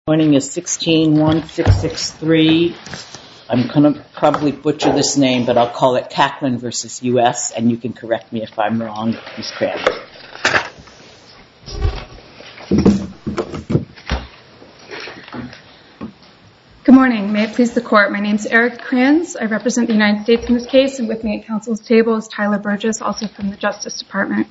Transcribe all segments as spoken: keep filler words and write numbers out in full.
Morning is sixteen one six six three. I'm going to probably butcher this name, but I'll call it Kaplan versus U S, and you can correct me if I'm wrong, Miz Kranz. Good morning. May it please the Court. My name is Eric Kranz. I represent the United States in this case, and with me at counsel's table is Tyler Burgess, also from the Justice Department.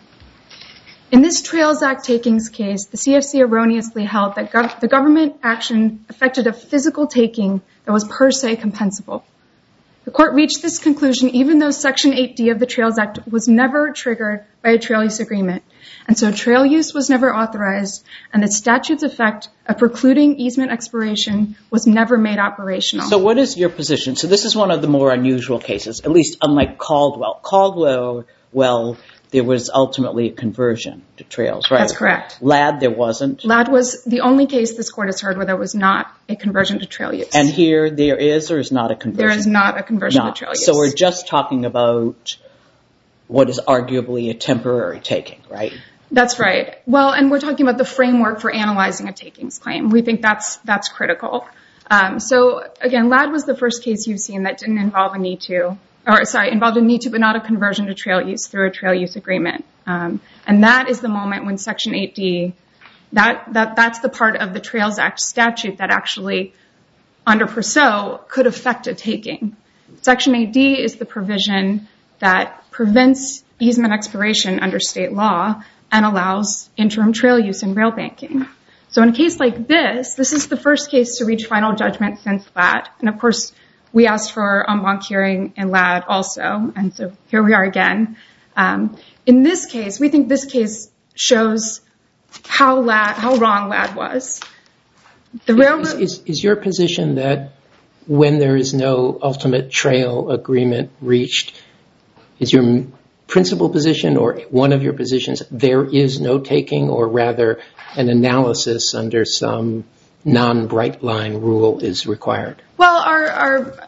In this Trails Act takings case, the C F C erroneously held that gov- the government action affected a physical taking that was per se compensable. The Court reached this conclusion even though Section eight D of the Trails Act was never triggered by a trail use agreement, and so trail use was never authorized, and the statute's effect of precluding easement expiration was never made operational. So what is your position? So this is one of the more unusual cases, at least unlike Caldwell. Caldwell, well, there was ultimately a conversion to trails, right? That's correct. Ladd, there wasn't? Ladd was the only case this Court has heard where there was not a conversion to trail use. And here there is or is not a conversion? There is not a conversion not. to trail use. So we're just talking about what is arguably a temporary taking, right? That's right. Well, and we're talking about the framework for analyzing a takings claim. We think that's that's critical. Um, so, again, Ladd was the first case you've seen that didn't involve a need to. Or, sorry, involved a need to, but not a conversion to trail use through a trail use agreement. Um, and that is the moment when Section eight D, that, that, that's the part of the Trails Act statute that actually, under Purcell, could affect a taking. Section eight D is the provision that prevents easement expiration under state law and allows interim trail use in rail banking. So in a case like this, this is the first case to reach final judgment since Ladd. And, of course, we asked for en banc hearing in Ladd also, and so here we are again. Um, in this case, we think this case shows how Ladd, how wrong Ladd was. The railroad is, is, is your position that when there is no ultimate trail agreement reached, is your principal position or one of your positions there is no taking, or rather an analysis under some non-bright line rule is required? Well, our, our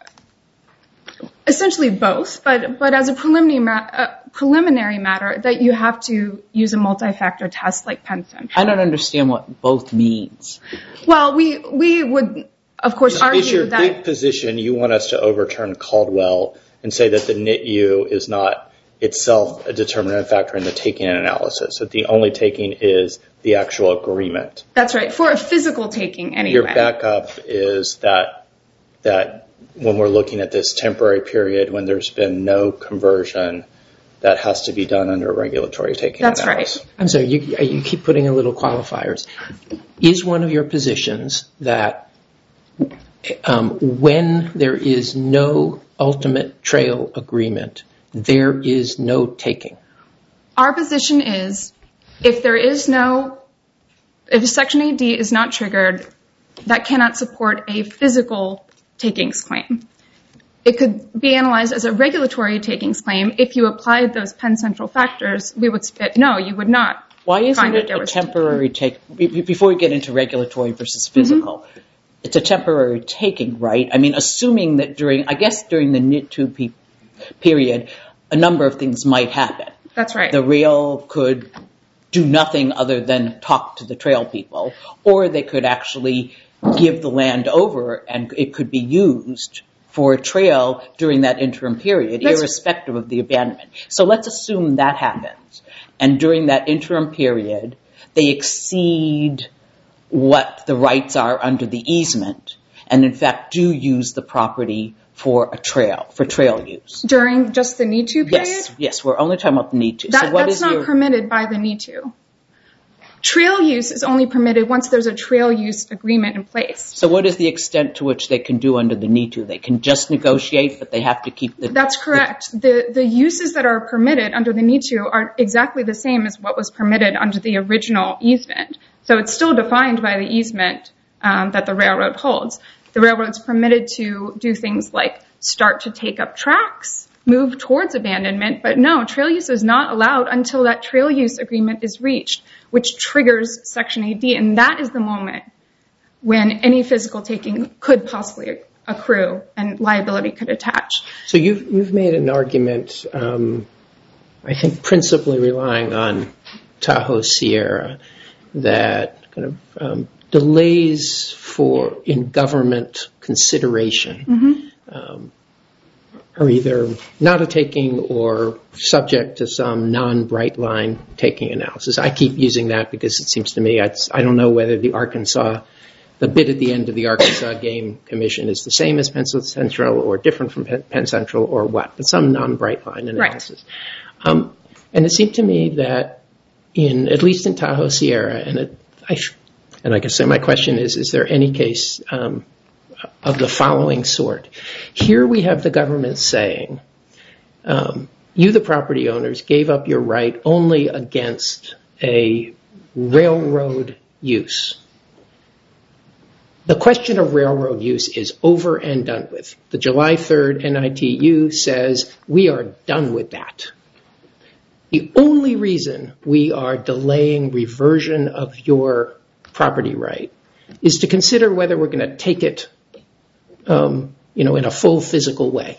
essentially both, but but as a preliminary ma- uh, preliminary matter, that you have to use a multi-factor test like Penn Central. I don't understand what both means. Well, we we would of course is, argue is your that big position you want us to overturn Caldwell and say that the N I T U is not itself a determinant factor in the taking analysis, that the only taking is the actual agreement? That's right, for a physical taking anyway. Your backup is that that when we're looking at this temporary period when there's been no conversion, that has to be done under a regulatory taking That's analysis. right. I'm sorry, you, you keep putting in little qualifiers. Is one of your positions that um, when there is no ultimate trail agreement, there is no taking? Our position is if there is no, if Section eight D is not triggered, that cannot support a physical takings claim. It could be analyzed as a regulatory takings claim. If you applied those Penn Central factors, we would spit, no, you would not. Why isn't find it that there a was temporary take? Before we get into regulatory versus physical, mm-hmm. It's a temporary taking, right? I mean, assuming that during, I guess during the N I T U pe- period, a number of things might happen. That's right. The rail could do nothing other than talk to the trail people, or they could actually give the land over and it could be used for a trail during that interim period, That's irrespective of the abandonment. So let's assume that happens. And during that interim period, they exceed what the rights are under the easement and, in fact, do use the property for a trail, for trail use. During just the N I T U period? Yes, yes, we're only talking about the N I T U. That, so what that's is not your... permitted by the N I T U. Trail use is only permitted once there's a trail use agreement in place. So what is the extent to which they can do under the N I T U? They can just negotiate, but they have to keep the... That's correct. The the uses that are permitted under the N I T U are exactly the same as what was permitted under the original easement. So it's still defined by the easement um, that the railroad holds. The railroad's permitted to do things like start to take up tracks, move towards abandonment, but no, trail use is not allowed until that trail use agreement is reached, which triggers Section eight D, and that is the moment when any physical taking could possibly accrue and liability could attach. So you've you've made an argument, um, I think principally relying on Tahoe Sierra, that kind of um, delays for in government consideration mm-hmm. um, are either not a taking or subject to some non-bright line taking analysis. I keep using that because it seems to me, I, I don't know whether the Arkansas, the bit at the end of the Arkansas Game Commission is the same as Penn Central or different from Penn Central or what, but some non-bright line analysis. Right. Um, and it seemed to me that in, at least in Tahoe Sierra, and it, I, and I guess my question is, is there any case um, of the following sort? Here we have the government saying, um, you, the property owners, gave up your right only against a railroad use. The question of railroad use is over and done with. The July third N I T U says we are done with that. The only reason we are delaying reversion of your property right is to consider whether we're going to take it um, you know, in a full physical way.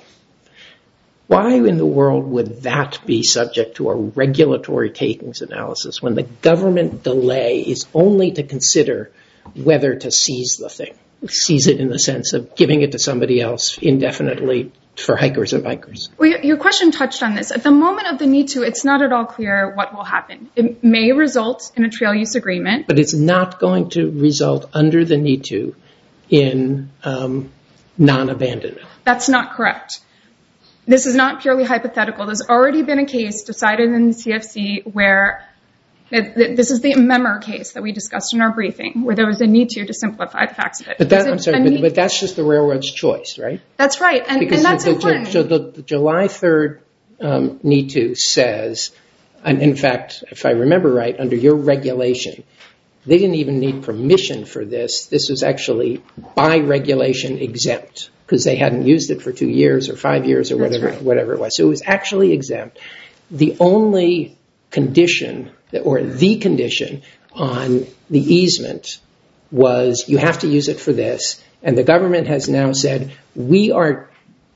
Why in the world would that be subject to a regulatory takings analysis when the government delay is only to consider whether to seize the thing? Seize it in the sense of giving it to somebody else indefinitely for hikers and bikers. Well, your question touched on this. At the moment of the need to, it's not at all clear what will happen. It may result in a trail use agreement. But it's not going to result under the need to in um, non-abandonment. That's not correct. This is not purely hypothetical. There's already been a case decided in the C F C where it, this is the Memmer case that we discussed in our briefing, where there was a need to to simplify the facts of it. But that, I'm sorry, but, but that's just the railroad's choice, right? That's right, and, and that's the, important. So the, the July third um, need to says, and in fact, if I remember right, under your regulation, they didn't even need permission for this. This was actually by regulation exempt because they hadn't used it for two years or five years or whatever, right. whatever it was. So it was actually exempt. The only condition or the condition on the easement was you have to use it for this. And the government has now said, we are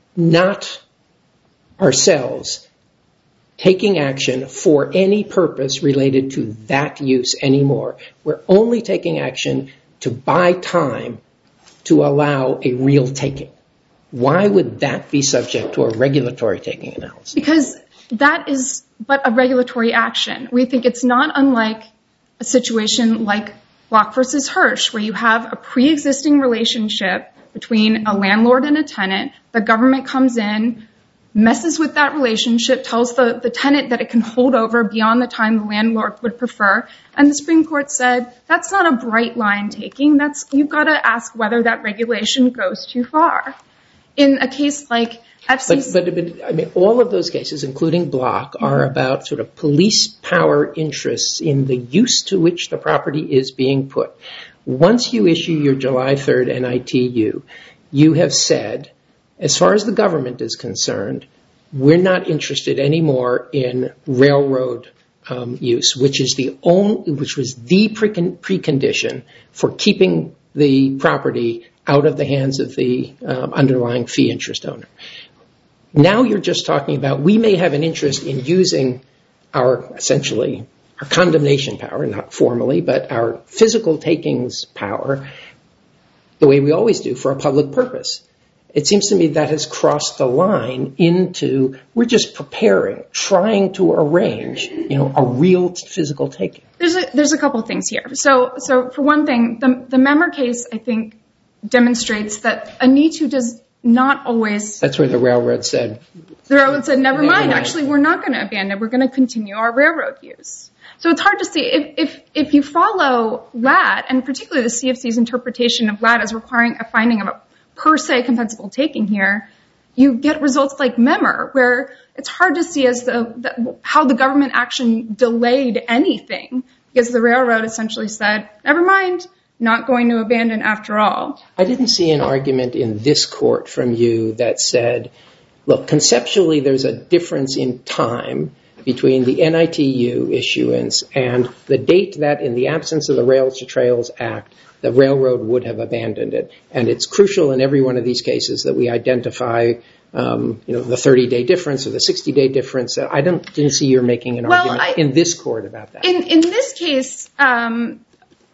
not ourselves taking action for any purpose related to that use anymore. We're only taking action to buy time to allow a real taking. Why would that be subject to a regulatory taking analysis? Because that is but a regulatory action. We think it's not unlike a situation like Block versus Hirsch, where you have a pre-existing relationship between a landlord and a tenant. The government comes in, messes with that relationship, tells the, the tenant that it can hold over beyond the time the landlord would prefer. And the Supreme Court said, that's not a bright line taking. That's, you've got to ask whether that regulation goes too far. In a case like F C C... But, but, but I mean, all of those cases, including Block, mm-hmm. are about sort of police power interests in the use to which the property is being put. Once you issue your July third N I T U, you have said, as far as the government is concerned, we're not interested anymore in railroad um, use, which is the only, which was the precon- precondition for keeping the property out of the hands of the um, underlying fee interest owner. Now you're just talking about we may have an interest in using our essentially our condemnation power, not formally, but our physical takings power, the way we always do for a public purpose. It seems to me that has crossed the line into we're just preparing, trying to arrange, you know, a real physical taking. There's a, there's a couple things here. So, so for one thing, the, the Memmer case, I think, demonstrates that a need to does not always... That's where the railroad said... The railroad said, never, never mind. mind. Actually, we're not going to abandon. We're going to continue our railroad use. So it's hard to see. If, if, if you follow Ladd, and particularly the C F C's interpretation of Ladd as requiring a finding of a per se compensable taking here, you get results like Memmer, where it's hard to see as the, the how the government action delayed anything, because the railroad essentially said, never mind, not going to abandon after all. I didn't see an argument in this court from you that said, look, conceptually there's a difference in time between the N I T U issuance and the date that, in the absence of the Rails to Trails Act, the railroad would have abandoned it. And it's crucial in every one of these cases that we identify, um, you know, the thirty-day difference or the sixty-day difference. I don't, didn't see you're making an well, argument I, in this court about that. In, in this case, um,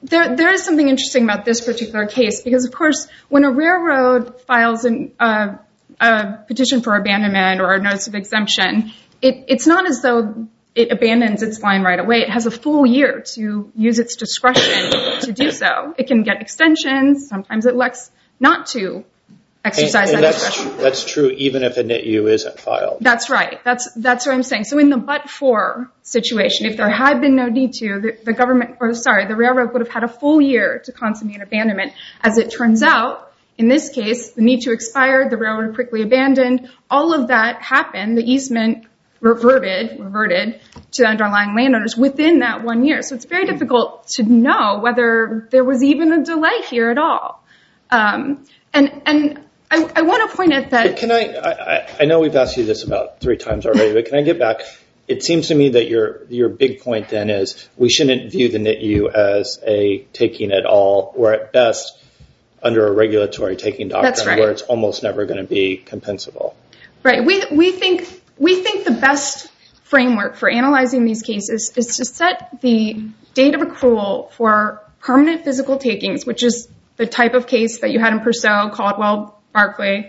there, there is something interesting about this particular case because, of course, when a railroad files an, uh, a petition for abandonment or a notice of exemption, it, it's not as though it abandons its line right away. It has a full year to use its discretion to do so. It can get extensions. Sometimes it elects not to exercise and, and that that's discretion. Tr- that's true even if a N I T U isn't filed. That's right. That's that's what I'm saying. So in the but-for situation, if there had been no need to, the, the government, or sorry, the railroad would have had a full year to consummate abandonment. As it turns out, in this case, the need to expired, the railroad quickly abandoned. All of that happened. The easement reverted, reverted to the underlying landowners within that one year. So it's very difficult to know whether there was even a delay here at all. Um, and and I, I want to point out that... But can I, I, I know we've asked you this about three times already, but can I get back? It seems to me that your your big point then is we shouldn't view the N I T U as a taking at all, or at best under a regulatory taking doctrine. That's right. Where it's almost never going to be compensable. Right. We we think we think the best framework for analyzing these cases is to set the date of accrual for permanent physical takings, which is the type of case that you had in Purcell, Caldwell, Barclay,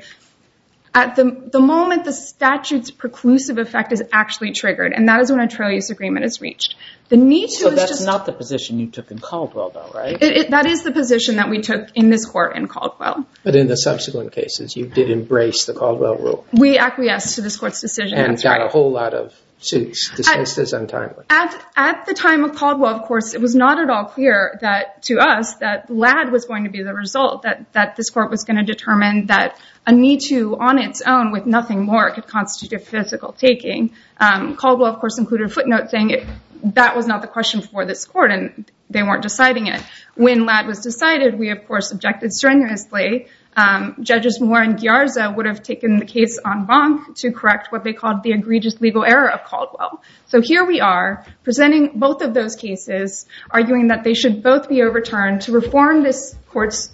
at the the moment the statute's preclusive effect is actually triggered, and that is when a trail use agreement is reached. The need to so is that's just, not the position you took in Caldwell, though, right? It, it, that is the position that we took in this court in Caldwell. But in the subsequent cases, you did embrace the Caldwell rule. We acquiesced to this court's decision. And that's got right. a whole lot of suits dismissed as untimely. At, at the time of Caldwell, of course, it was not at all clear that to us that Ladd was going to be the result, that, that this court was going to determine that a need to on its own with nothing more could constitute a physical taking. Um, Caldwell, of course, included a footnote saying it, that was not the question for this court, and they weren't deciding it. When Ladd was decided, we, of course, objected strenuously. Um, Judges Moore and Giarza would have taken the case en banc to correct what they called the egregious legal error of Caldwell. So here we are, presenting both of those cases, arguing that they should both be overturned to reform this court's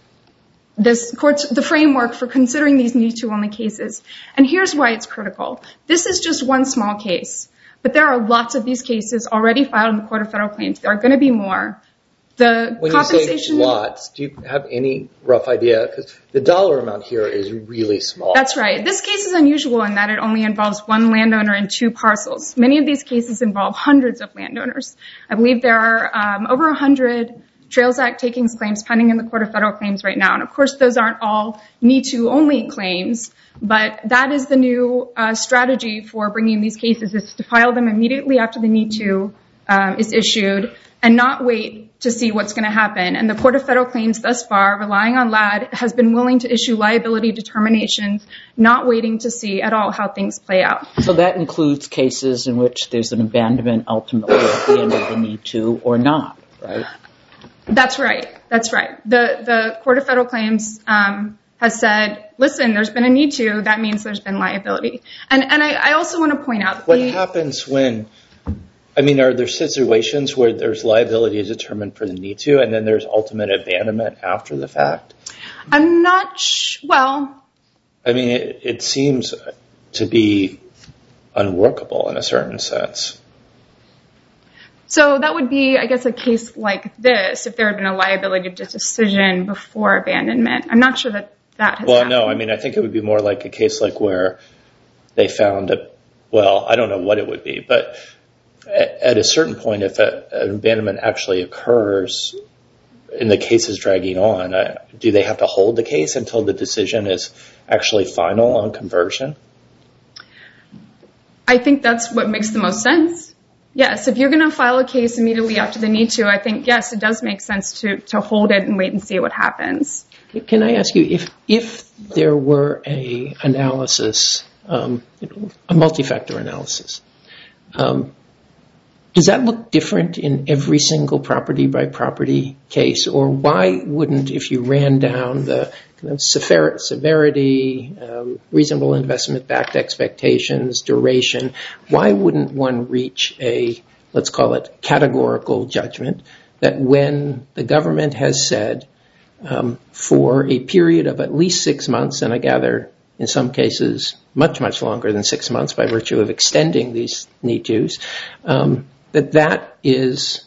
this court's the framework for considering these need to only cases. And here's why it's critical. This is just one small case, but there are lots of these cases already filed in the Court of Federal Claims. There are going to be more. The when compensation, you say lots, do you have any rough idea? Because the dollar amount here is really small. That's right. This case is unusual in that it only involves one landowner and two parcels. Many of these cases involve hundreds of landowners. I believe there are um, over one hundred Trails Act takings claims pending in the Court of Federal Claims right now. And, of course, those aren't all need to only claims, but that is the new uh, strategy for bringing these cases, is to file them immediately after the need to um, is issued and not wait to see what's going to happen. And the Court of Federal Claims thus far, relying on Ladd, has been willing to issue liability determinations, not waiting to see at all how things play out. So that includes cases in which there's an abandonment ultimately at the end of the need to or not, right? That's right. That's right. The the Court of Federal Claims um, has said, listen, there's been a need to. That means there's been liability. And and I, I also want to point out. What the, happens when, I mean, are there situations where there's liability determined for the need to, and then there's ultimate abandonment after the fact? I'm not, sh- well. I mean, it, it seems to be unworkable in a certain sense. So that would be, I guess, a case like this, if there had been a liability decision before abandonment. I'm not sure that that has Well, happened. no, I mean, I think it would be more like a case like where they found a, well, I don't know what it would be, but at, at a certain point, if a, an abandonment actually occurs and the case is dragging on, uh, do they have to hold the case until the decision is actually final on conversion? I think that's what makes the most sense. Yes, if you're going to file a case immediately after the need to, I think, yes, it does make sense to, to hold it and wait and see what happens. Can I ask you, if if there were a analysis, um, a multi-factor analysis, um, does that look different in every single property by property case? Or why wouldn't, if you ran down the kind of sever- severity, um, reasonable investment-backed expectations, duration, why wouldn't one reach a, let's call it, categorical judgment that when the government has said um, for a period of at least six months, and I gather in some cases much, much longer than six months by virtue of extending these need tos, um, that that is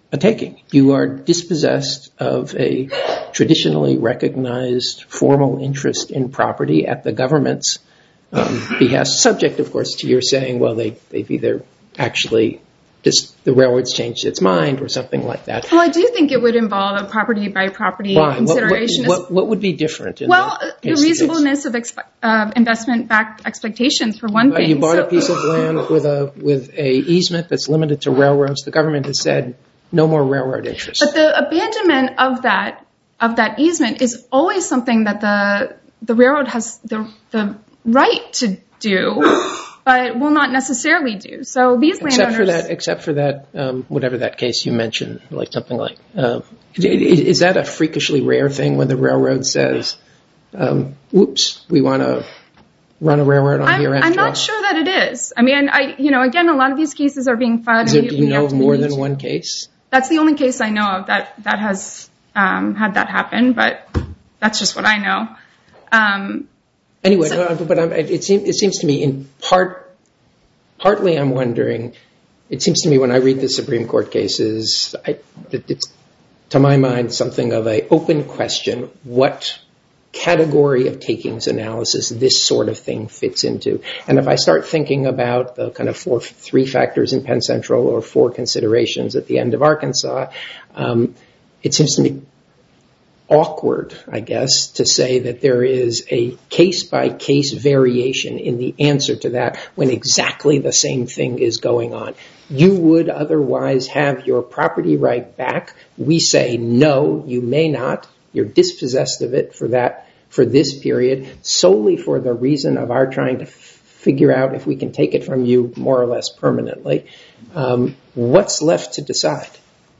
a taking. You are dispossessed of a traditionally recognized formal interest in property at the government's um, behest, subject, of course, to your saying, well, they, they've either actually just the railroad's changed its mind or something like that. Well, I do think it would involve a property by property Why? consideration. What, what, what would be different? In well, the, the reasonableness of expe- uh, investment-backed expectations, for one but thing. You bought so, a piece of land with a with a easement that's limited to railroads. The government has said no more railroad interest. But the abandonment of that of that easement is always something that the the railroad has the the right to do. But will not necessarily do. So these landowners, except for that, except for that, um, whatever that case you mentioned, like something like, um, is, is that a freakishly rare thing when the railroad says, um, "Oops, we want to run a railroad on I'm, here"? After I'm not all. sure that it is. I mean, I, you know, again, a lot of these cases are being filed. Is there, do you know of after more the than need to. one case? That's the only case I know of that that has um, had that happen. But that's just what I know. Um, Anyway, So- no, but I'm, it, seems, it seems to me, in part, partly I'm wondering, it seems to me when I read the Supreme Court cases, I, it, it's, to my mind, something of a open question, what category of takings analysis this sort of thing fits into. And if I start thinking about the kind of four, three factors in Penn Central or four considerations at the end of Arkansas, um, it seems to me awkward, I guess, to say that there is a case-by-case variation in the answer to that when exactly the same thing is going on. You would otherwise have your property right back. We say, no, you may not. You're dispossessed of it for that, for this period, solely for the reason of our trying to f- figure out if we can take it from you more or less permanently. Um, what's left to decide?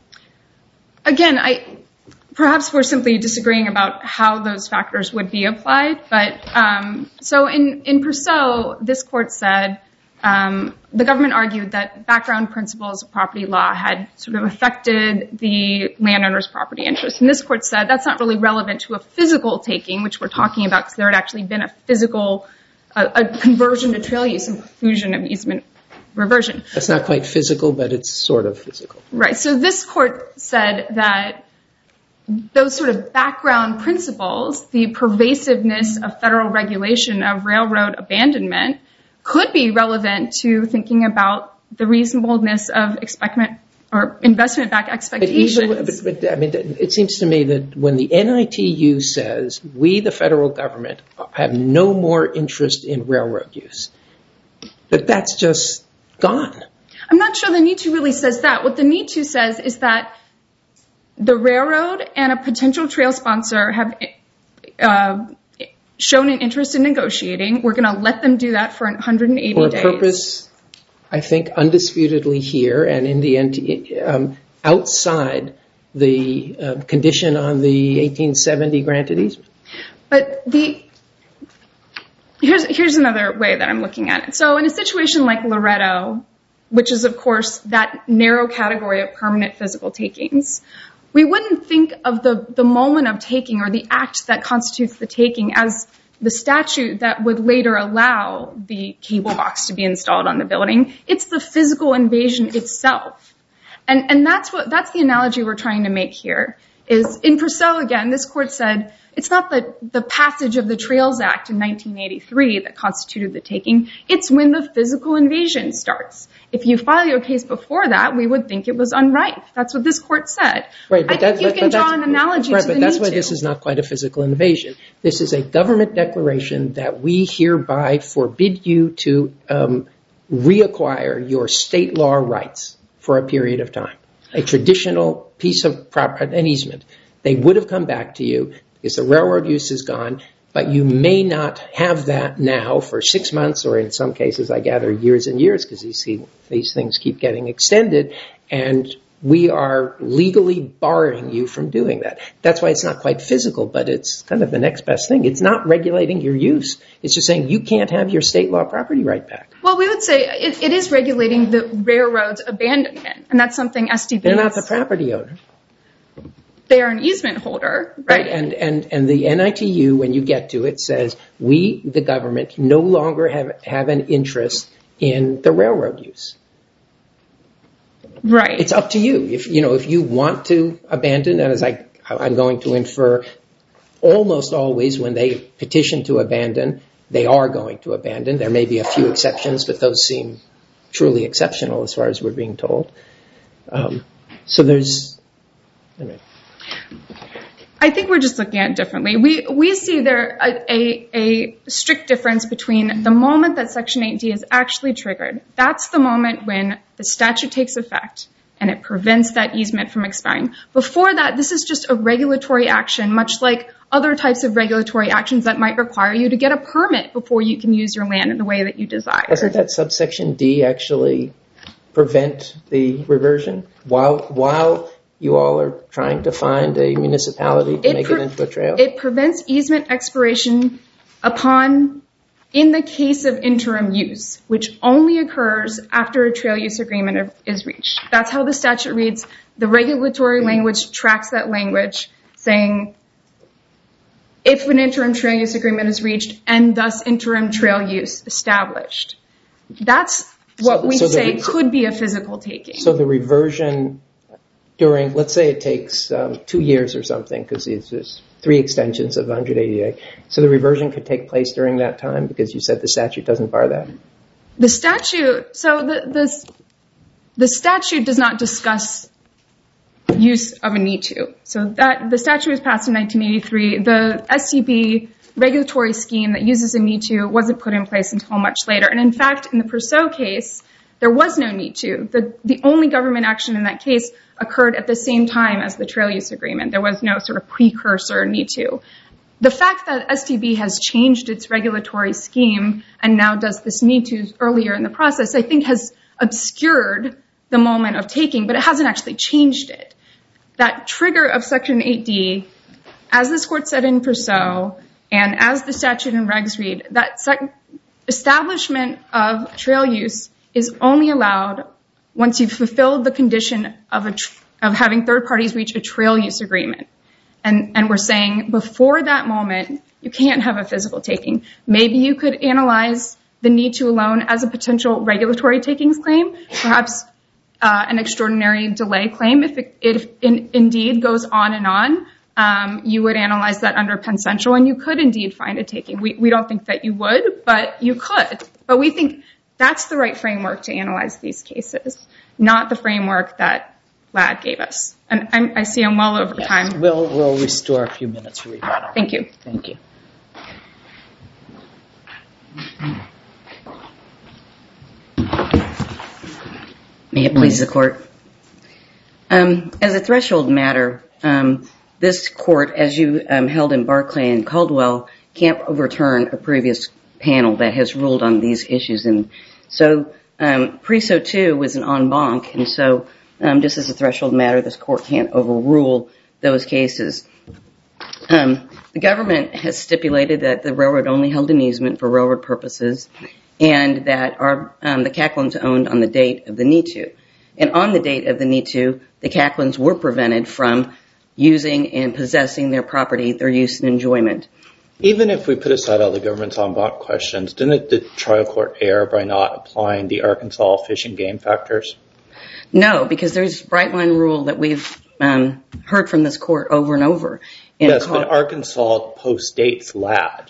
Again, I... Perhaps we're simply disagreeing about how those factors would be applied. But um, so in, in Purcell, this court said um, the government argued that background principles of property law had sort of affected the landowner's property interest. And this court said that's not really relevant to a physical taking, which we're talking about because there had actually been a physical a, a conversion to trail use and fusion of easement reversion. That's not quite physical, but it's sort of physical. Right. So this court said that those sort of background principles, the pervasiveness of federal regulation of railroad abandonment, could be relevant to thinking about the reasonableness of expectment or investment-backed expectations. But, even, but, but I mean, it seems to me that when the N I T U says we, the federal government, have no more interest in railroad use, that that's just gone. I'm not sure the Need to really says that. What the Need to says is that the railroad and a potential trail sponsor have uh, shown an interest in negotiating. We're going to let them do that for one hundred eighty for a days. purpose, I think, undisputedly here and in the end, um, outside the uh, condition on the eighteen seventy granted easement. But the here's here's another way that I'm looking at it. So in a situation like Loretto, which is, of course, that narrow category of permanent physical takings, we wouldn't think of the, the moment of taking or the act that constitutes the taking as the statute that would later allow the cable box to be installed on the building. It's the physical invasion itself. And, and that's what, that's the analogy we're trying to make here. Is in Purcell, again, this court said it's not the, the passage of the Trails Act in nineteen eighty-three that constituted the taking. It's when the physical invasion starts. If you file your case before that, we would think it was unripe. That's what this court said. Right, but I think that, you but, can but draw an analogy right, to but the that's Need why to. this is not quite a physical invasion. This is a government declaration that we hereby forbid you to um, reacquire your state law rights for a period of time. A traditional piece of property, an easement. They would have come back to you because the railroad use is gone, but you may not have that now for six months or in some cases, I gather, years and years because these, these things keep getting extended, and we are legally barring you from doing that. That's why it's not quite physical, but it's kind of the next best thing. It's not regulating your use. It's just saying you can't have your state law property right back. Well, we would say it, it is regulating the railroad's abandonment, and that's something S D B. They're not the property owner. They are an easement holder, right? Right, and, and, and the N I T U, when you get to it, says we, the government, no longer have, have an interest in the railroad use. Right. It's up to you. If you know, if you want to abandon, and as I, I'm going to infer, almost always when they petition to abandon, they are going to abandon. There may be a few exceptions, but those seem truly exceptional as far as we're being told. Um, so there's... Anyway. I think we're just looking at it differently. We we see there a, a, a strict difference between the moment that Section eight D is actually triggered. That's the moment when the statute takes effect and it prevents that easement from expiring. Before that, this is just a regulatory action, much like other types of regulatory actions that might require you to get a permit before you can use your land in the way that you desire. Doesn't that subsection D actually prevent the reversion while while you all are trying to find a municipality to it make pre- it into a trail? It prevents easement expiration upon, in the case of interim use, which only occurs after a trail use agreement is reached. That's how the statute reads. The regulatory language tracks that language, saying if an interim trail use agreement is reached and thus interim trail use established. That's what so, we so say the, could be a physical taking. So the reversion during, let's say it takes um, two years or something, because there's three extensions of one hundred eighty A. So the reversion could take place during that time because you said the statute doesn't bar that? The statute, so the the, the statute does not discuss use of a need to. So that the statute was passed in nineteen eighty-three. The S C B regulatory scheme that uses a need to wasn't put in place until much later. And in fact, in the Perceau case, there was no need to. The, the only government action in that case occurred at the same time as the trail use agreement. There was no sort of precursor need to. The fact that S T B has changed its regulatory scheme and now does this need to earlier in the process, I think has obscured the moment of taking, but it hasn't actually changed it. That trigger of Section eight D, as this court said in Perceau, and as the statute and regs read, that sec- establishment of trail use is only allowed once you've fulfilled the condition of a tr- of having third parties reach a trail use agreement. And, and we're saying before that moment, you can't have a physical taking. Maybe you could analyze the need to alone as a potential regulatory takings claim, perhaps uh, an extraordinary delay claim. If it, if in, indeed goes on and on, um, you would analyze that under Penn Central, and you could indeed find a taking. We, we don't think that you would, but you could. But we think that's the right framework to analyze these cases, not the framework that Ladd gave us. And I'm, I see I'm well over yes, time. We'll, we'll restore a few minutes for rebuttal. Thank you. Thank you. May it please the court. Um, as a threshold matter, um, this court, as you um, held in Barclay and Caldwell, can't overturn a previous panel that has ruled on these issues. And so um, Perceau two was an en banc, and so um, just as a threshold matter, this court can't overrule those cases. Um, the government has stipulated that the railroad only held an easement for railroad purposes, and that our, um, the Cacklins owned on the date of the need to. And on the date of the need to, the Cacklins were prevented from using and possessing their property, their use and enjoyment. Even if we put aside all the government's en banc questions, didn't the trial court err by not applying the Arkansas Fish and Game factors? No, because there's a bright line rule that we've um, heard from this court over and over. Yes, called, but Arkansas postdates Ladd.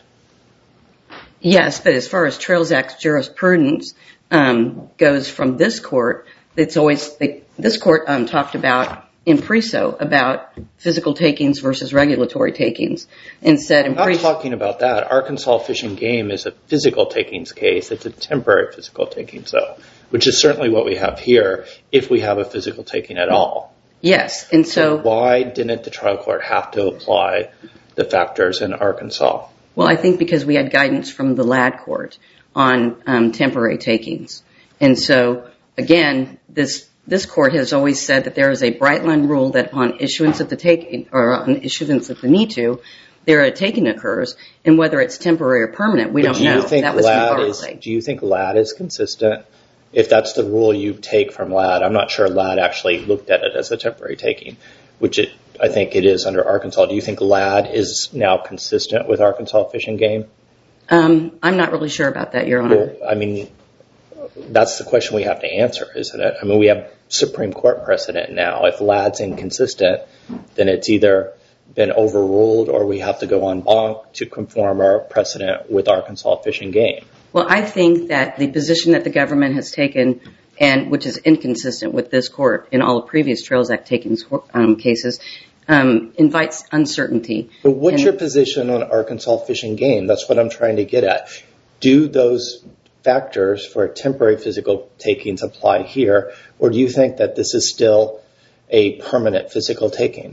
Yes, but as far as Trails Act jurisprudence um, goes from this court, it's always the, this court um, talked about in Perceau about physical takings versus regulatory takings, and said in I'm not talking about that. Arkansas Fish and Game is a physical takings case. It's a temporary physical taking, so which is certainly what we have here if we have a physical taking at all. Yes, and so, so why didn't the trial court have to apply the factors in Arkansas? Well, I think because we had guidance from the Ladd court on um, temporary takings. And so, again, this this court has always said that there is a bright line rule that upon issuance of the taking, or on issuance of the need to, there a taking occurs, and whether it's temporary or permanent, we but don't do know. You think that was Ladd is, do you think Ladd is consistent? If that's the rule you take from Ladd, I'm not sure Ladd actually looked at it as a temporary taking, which it, I think it is under Arkansas. Do you think Ladd is now consistent with Arkansas Fish and Game? Um, I'm not really sure about that, Your Honor. Well, I mean, that's the question we have to answer, isn't it? I mean, we have Supreme Court precedent now. If Ladd's inconsistent, then it's either been overruled or we have to go en banc to conform our precedent with Arkansas Fish and Game. Well, I think that the position that the government has taken, and which is inconsistent with this court in all the previous Trails Act takings um, cases, um, invites uncertainty. But what's and, your position on Arkansas Fish and Game? That's what I'm trying to get at. Do those factors for temporary physical takings apply here, or do you think that this is still a permanent physical taking?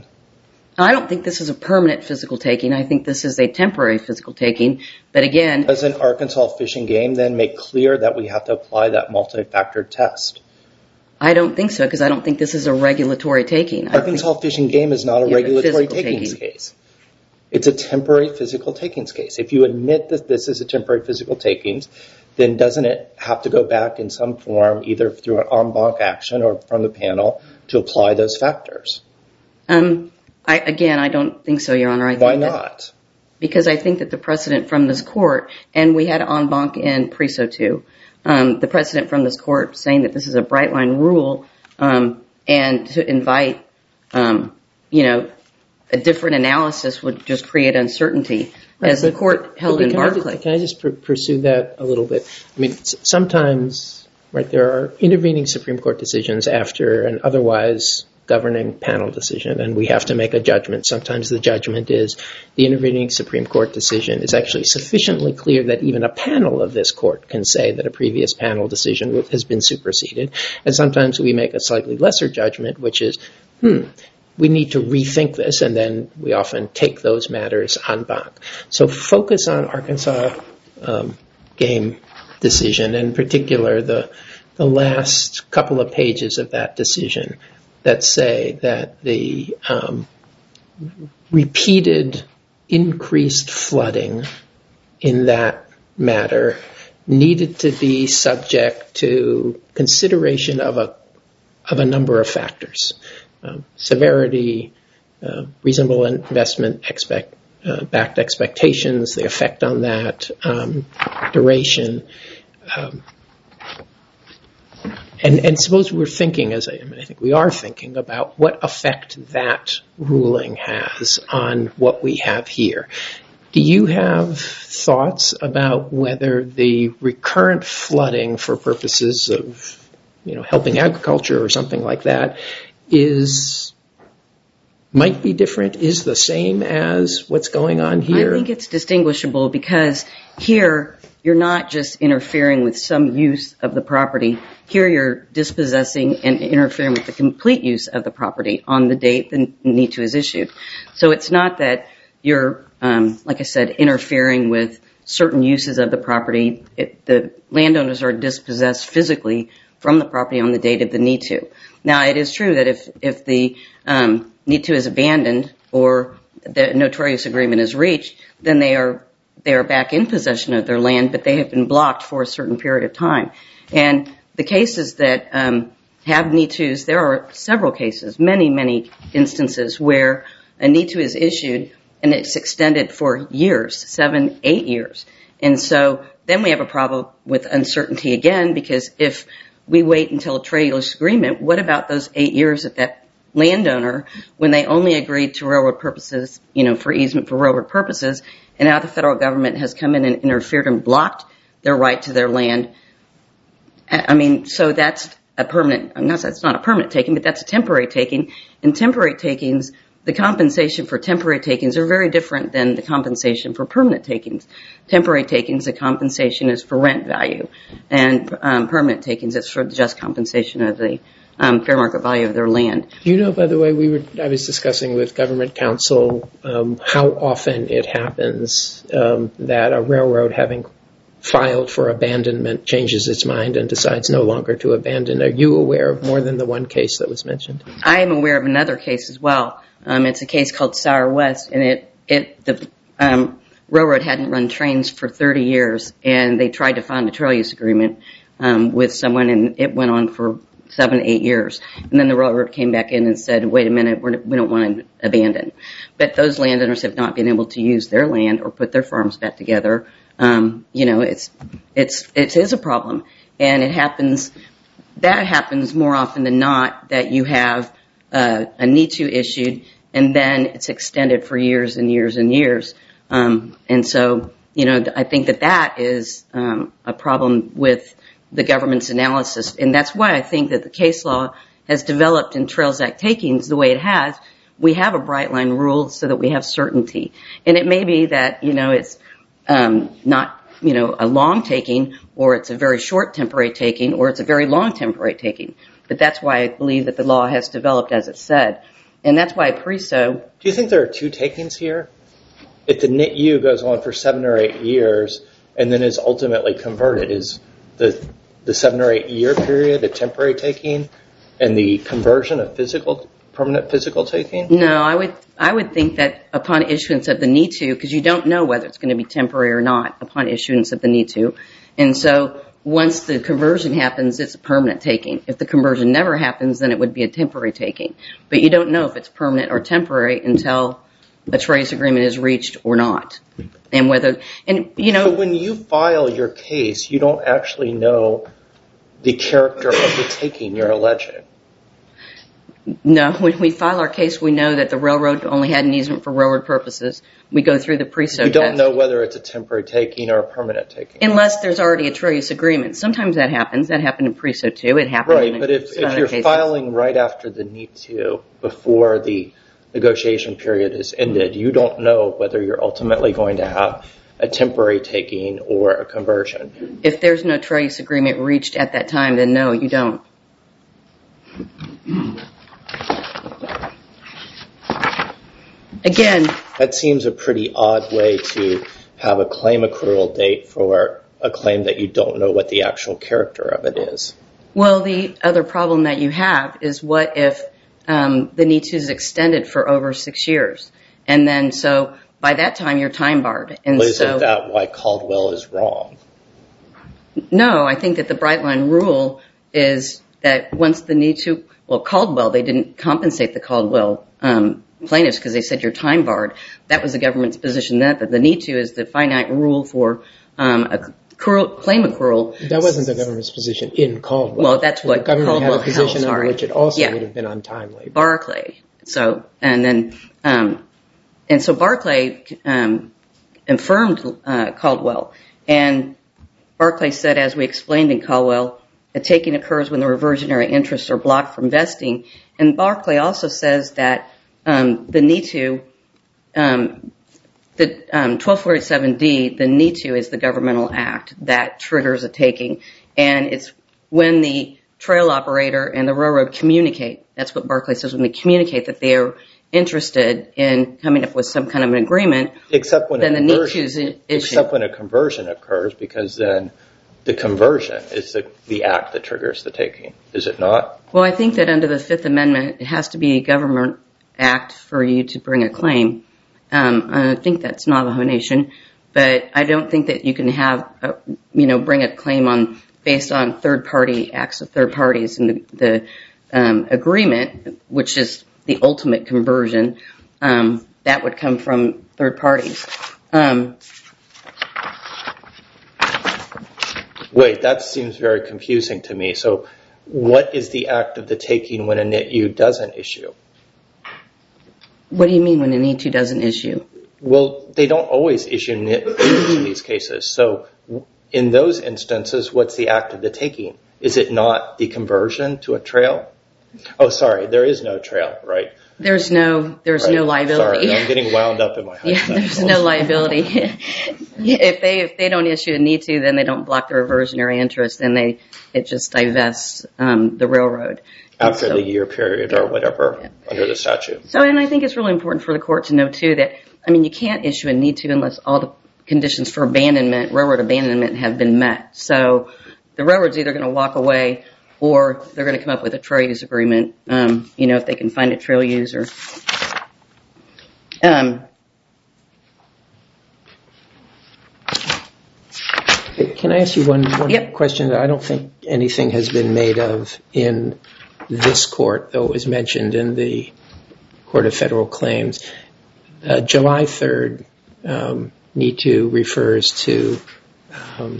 I don't think this is a permanent physical taking. I think this is a temporary physical taking. But again... Doesn't Arkansas Fish and Game then make clear that we have to apply that multi-factor test? I don't think so, because I don't think this is a regulatory taking. Arkansas think, Fish and Game is not a yeah, regulatory takings taking. case. It's a temporary physical takings case. If you admit that this is a temporary physical takings, then doesn't it have to go back in some form, either through an en banc action or from the panel, to apply those factors? Um, I, again, I don't think so, Your Honor. I think Why that, not? Because I think that the precedent from this court, and we had en banc in Preso too, um, the precedent from this court saying that this is a bright line rule, um, and to invite, um, you know, a different analysis would just create uncertainty. Right, as but, the court held in can Barclay. I just, can I just pr- pursue that a little bit? I mean, s- sometimes, right, there are intervening Supreme Court decisions after an otherwise governing panel decision, and we have to make a judgment. Sometimes the judgment is the intervening Supreme Court decision is actually sufficiently clear that even a panel of this court can say that a previous panel decision has been superseded. And sometimes we make a slightly lesser judgment, which is, hmm, we need to rethink this, and then we often take those matters en banc. So focus on Arkansas um, Game decision, in particular the the last couple of pages of that decision that say that the um, repeated increased flooding in that matter needed to be subject to consideration of a of a number of factors. Um, severity, uh, reasonable investment expect, uh, backed expectations, the effect on that, um, duration. Um, and, and suppose we're thinking, as I, I, mean, I think we are thinking, about what effect that ruling has on what we have here. Do you have thoughts about whether the recurrent flooding for purposes of, you know, helping agriculture or something like that is might be different, is the same as what's going on here? I think it's distinguishable because here you're not just interfering with some use of the property. Here you're dispossessing and interfering with the complete use of the property on the date the N I T U is issued. So it's not that you're, um, like I said, interfering with certain uses of the property. It, the landowners are dispossessed physically from the property on the date of the N I T U. Now, it is true that if, if the um, N I T U is abandoned or the notorious agreement is reached, then they are they are back in possession of their land, but they have been blocked for a certain period of time. And the cases that um, have N I T Us, there are several cases, many, many instances where a N I T U is issued and it's extended for years, seven, eight years. And so then we have a problem with uncertainty again, because if we wait until a trade use agreement, what about those eight years that that landowner, when they only agreed to railroad purposes, you know, for easement for railroad purposes, and now the federal government has come in and interfered and blocked their right to their land? I mean, so that's a permanent, I'm not saying it's not a permanent taking, but that's a temporary taking. And temporary takings, the compensation for temporary takings are very different than the compensation for permanent takings. Temporary takings, the compensation is for rent value, and um, permanent takings is for the just compensation of the um, fair market value of their land. You know, by the way, we were I was discussing with government counsel um, how often it happens um, that a railroad, having filed for abandonment, changes its mind and decides no longer to abandon. Are you aware of more than the one case that was mentioned? I am aware of another case as well. Um, it's a case called Sour West, and it, it the um, railroad hadn't run trains for thirty years, and they tried to find a trail use agreement um, with someone, and it went on for seven, eight years. And then the railroad came back in and said, wait a minute, we're, we don't want to abandon. But those landowners have not been able to use their land or put their farms back together. Um, you know, it's it's it is a problem. and it happens, that happens more often than not, that you have uh, a need to issued, and then it's extended for years and years and years. Um, and so, you know, I think that that is um, a problem with the government's analysis, and that's why I think that the case law has developed in Trails Act takings the way it has. We have a bright line rule so that we have certainty. And it may be that, you know, it's um, not, you know, a long taking, or it's a very short temporary taking, or it's a very long temporary taking. But that's why I believe that the law has developed as it said. And that's why Preso... Do you think there are two takings here? If the N I T U goes on for seven or eight years and then is ultimately converted, is the the seven or eight year period a temporary taking and the conversion a physical, permanent physical taking? No, I would I would think that upon issuance of the need to, because you don't know whether it's going to be temporary or not upon issuance of the need to. And so once the conversion happens, it's a permanent taking. If the conversion never happens, then it would be a temporary taking. But you don't know if it's permanent or temporary until a trace agreement is reached or not. And whether, and you know. So when you file your case, you don't actually know the character of the taking you're alleging. No, when we file our case, we know that the railroad only had an easement for railroad purposes. We go through the Preso test. You don't know whether it's a temporary taking or a permanent taking. Unless there's already a trace agreement. Sometimes that happens. That happened in Preso too. It happened right, in but if, if you're cases. filing right after the need to, before the negotiation period is ended, you don't know whether you're ultimately going to have a temporary taking or a conversion. If there's no trace agreement reached at that time, then no, you don't. Again, that seems a pretty odd way to have a claim accrual date for a claim that you don't know what the actual character of it is. Well, the other problem that you have is what if um, the need to is extended for over six years, and then so by that time you're time barred. And well, so, isn't that why Caldwell is wrong? No, I think that the bright line rule is that once the need to, well, Caldwell, they didn't compensate the Caldwell um, plaintiffs because they said you're time barred. That was the government's position then, but the need to is the finite rule for um, a accrual, claim accrual. That wasn't the government's position in Caldwell. Well, that's what the government Caldwell had a position held, under which it also yeah. would have been untimely. Barclay. So, and then, um, and so Barclay um, affirmed uh, Caldwell, and Barclay said, as we explained in Caldwell, a taking occurs when the reversionary interests are blocked from vesting. And Barclay also says that um, the need to, um, the um, twelve forty-seven D, the need to is the governmental act that triggers a taking. And it's when the trail operator and the railroad communicate. That's what Barclay says, when they communicate that they are interested in coming up with some kind of an agreement. Except when then a the need conversion, to is except when a conversion occurs, because then the conversion is the, the act that triggers the taking, is it not? Well, I think that under the Fifth Amendment, it has to be a government act for you to bring a claim. Um, and I think that's Navajo Nation, but I don't think that you can have, a, you know, bring a claim on based on third party acts of third parties, and the, the um, agreement, which is the ultimate conversion, um, that would come from third parties. Um, Wait, that seems very confusing to me. So what is the act of the taking when a N I T U doesn't issue? What do you mean when a need to doesn't issue? Well, they don't always issue N I T Us in these cases. So in those instances, what's the act of the taking? Is it not the conversion to a trail? Oh, sorry, there is no trail, right? There's no, there's right. no liability. Sorry, I'm getting wound up in my head. Yeah, there's no liability. if they if they don't issue a need to, then they don't block the reversionary interest, and they it just divests um, the railroad after so, the year period or whatever yeah. under the statute. So, and I think it's really important for the court to know too that I mean you can't issue a need to unless all the conditions for abandonment, railroad abandonment, have been met. So the railroad's either going to walk away, or they're going to come up with a trail use agreement, um, you know, if they can find a trail user. Um, can I ask you one, one yep. question that I don't think anything has been made of in this court, though it was mentioned in the Court of Federal Claims. Uh, July third, um, need to refers to um,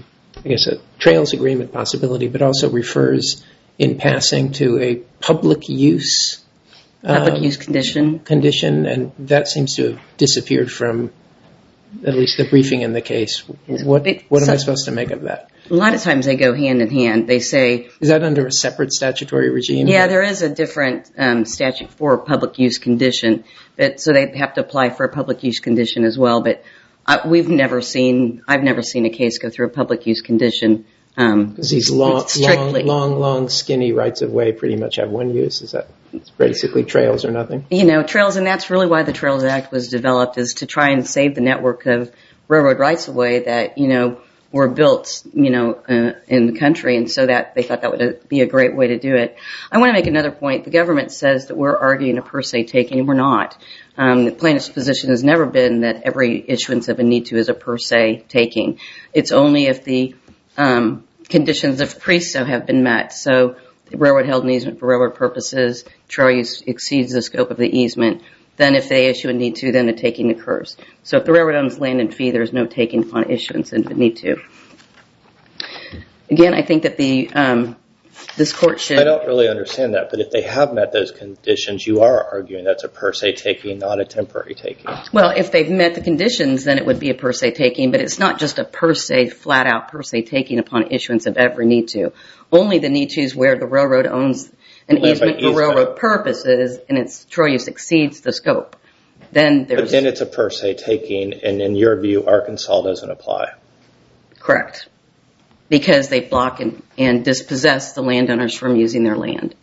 I guess, a trails agreement possibility, but also refers in passing to a public use Public um, use condition. condition, and that seems to have disappeared from at least the briefing in the case. What It- what am I so- supposed to make of that? A lot of times they go hand in hand. They say, Is that under a separate statutory regime? yeah, there is a different um, statute for public use condition, but so they have to apply for a public use condition as well. But uh, we've never seen, I've never seen a case go through a public use condition. Um, Because these long, Strictly. long, long, long, skinny rights of way pretty much have one use. Is that it's basically trails or nothing? you know, trails, and that's really why the Trails Act was developed, is to try and save the network of railroad rights of way that, you know, were built, you know, uh, in the country, and so that they thought that would be a great way to do it. I want to make another point. The government says that we're arguing a per se taking, and we're not. Um, the plaintiff's position has never been that every issuance of a need to is a per se taking. It's only if the um, conditions of pre-so have been met. So the railroad held an easement for railroad purposes, trail use exceeds the scope of the easement, then if they issue a need to, then the taking occurs. So if the railroad owns land and fee, there's no taking upon issuance of a need to. Again, I think that the um, this court should... I don't really understand that, but if they have met those conditions, you are arguing that's a per se taking, not a temporary taking. Well, if they've met the conditions, then it would be a per se taking, but it's not just a per se, flat out per se taking upon issuance of every need to. Only the need tos where the railroad owns an Land by easement for easement. railroad purposes and its trail use exceeds the scope. Then But there's... then it's a per se taking, and in your view, Arkansas doesn't apply. Correct. Because they block and, and dispossess the landowners from using their land.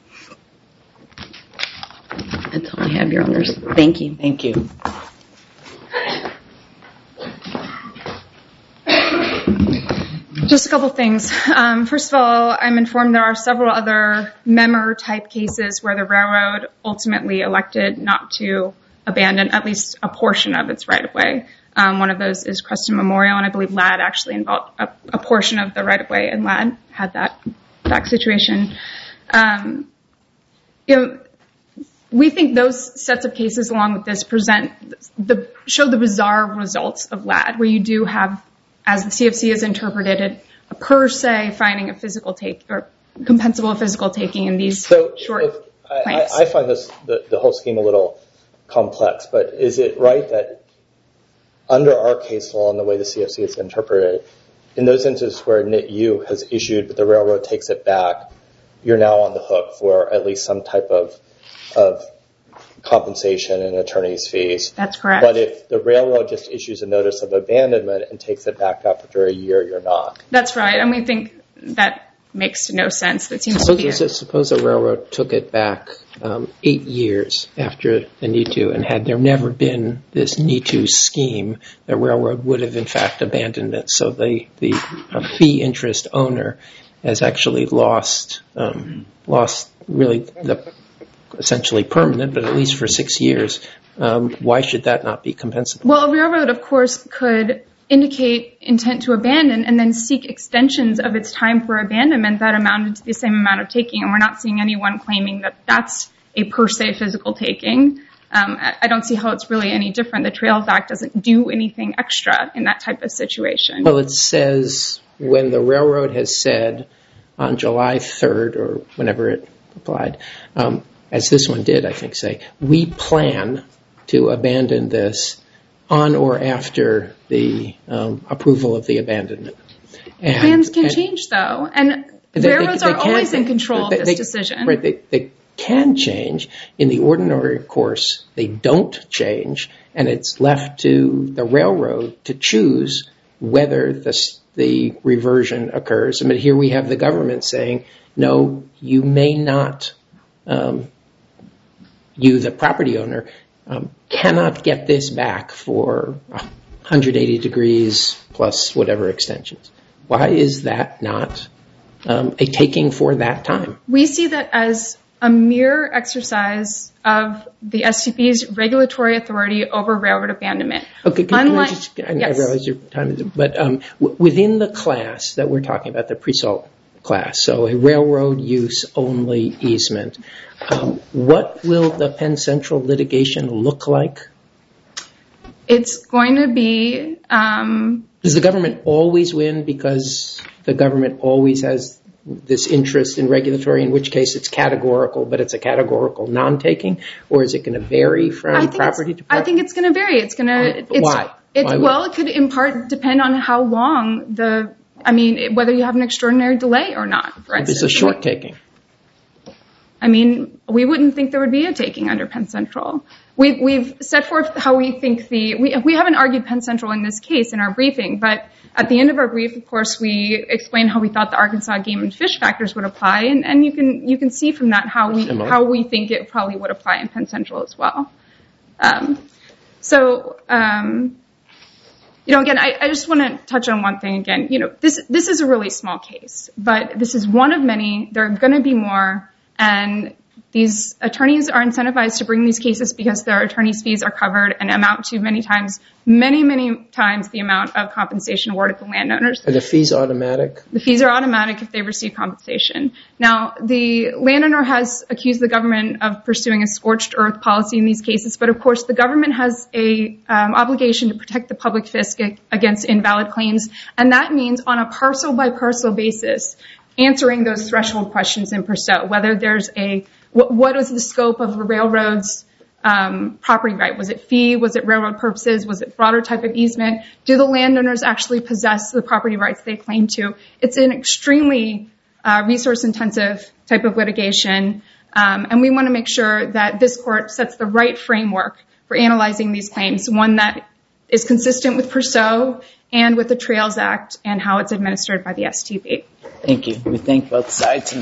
That's all I have, Your Honors. Thank you. Thank you. Just a couple things. Um, first of all, I'm informed there are several other member-type cases where the railroad ultimately elected not to abandon at least a portion of its right-of-way. Um, one of those is Creston Memorial, and I believe Ladd actually involved a, a portion of the right-of-way, and Ladd had that exact situation. Um, you know, we think those sets of cases, along with this, present the show the bizarre results of Ladd, where you do have, as the C F C has interpreted it, a per se finding a physical take or compensable physical taking in these So short if, I, claims. I I find this the, the whole scheme a little complex, but is it right that under our case law and the way the C F C is interpreted, in those instances where N I T U has issued but the railroad takes it back, you're now on the hook for at least some type of of compensation and attorney's fees? That's correct. But if the railroad just issues a notice of abandonment and takes it back after a year, you're not. That's right, and we think that makes no sense. That seems to be Suppose, suppose a railroad took it back um, eight years after the N I T U, and had there never been this N I T U scheme, the railroad would have in fact abandoned it. So the the uh, fee interest owner has actually lost um, lost really the essentially permanent, but at least for six years. Um, why should that not be compensable? Well, a railroad, of course, could indicate intent to abandon and then seek extensions of its time for abandonment that amounted to the same amount of taking, and we're not seeing anyone claiming that that's a per se physical taking. Um, I I don't see how it's really any different. The Trails Act doesn't do anything extra in that type of situation. Well, it says when the railroad has said on July third or whenever it applied, um, as this one did, I think, say, we plan to abandon this on or after the um, approval of the abandonment. And, Plans can and change, though, and they- railroads they- they are always can- in control they- of this they- decision. Right, they, they can change. In the ordinary course, they don't change, and it's left to the railroad to choose whether the, the reversion occurs. I mean, here we have the government saying, no, you may not, um, you, the property owner, um, cannot get this back for one hundred eighty degrees plus whatever extensions. Why is that not um, a taking for that time? We see that as a mere exercise of the S T P's regulatory authority over railroad abandonment. Okay, can, Unlike, can I just, I, yes. I realize your time is, but um, w- within the class that we're talking about, the pre-salt class, so a railroad use only easement, um, what will the Penn Central litigation look like? It's going to be... Um, Does the government always win because the government always has this interest in regulatory, in which case it's categorical, but it's a categorical non-taking? Or is it going to vary from property to property? I think it's going to vary. It's going to... But why? It's, why well, it could in part depend on how long the... I mean, whether you have an extraordinary delay or not, for instance. It's a short taking. I mean, we wouldn't think there would be a taking under Penn Central. We've, we've set forth how we think the... We, we haven't argued Penn Central in this case in our briefing, but at the end of our brief, of course, we explain how we thought the Arkansas game and fish factors would apply, and, and you can you can see from that how we how we think it probably would apply in Penn Central as well. Um, so, um, you know, again, I, I just want to touch on one thing again. You know, this this is a really small case, but this is one of many. There are going to be more. And these attorneys are incentivized to bring these cases because their attorney's fees are covered and amount to many times, many, many times the amount of compensation awarded to landowners. Are the fees automatic? The fees are automatic if they receive compensation. Now, the landowner has accused the government of pursuing a scorched earth policy in these cases, but of course the government has a um, obligation to protect the public fisc against invalid claims, and that means on a parcel by parcel basis, answering those threshold questions in Purcell, whether there's a, what, what was the scope of the railroad's um, property right? Was it fee? Was it railroad purposes? Was it broader type of easement? Do the landowners actually possess the property rights they claim to? It's an extremely uh, resource-intensive type of litigation, um, and we want to make sure that this court sets the right framework for analyzing these claims, one that is consistent with Purcell and with the Trails Act and how it's administered by the S T B. Thank you. We thank both sides.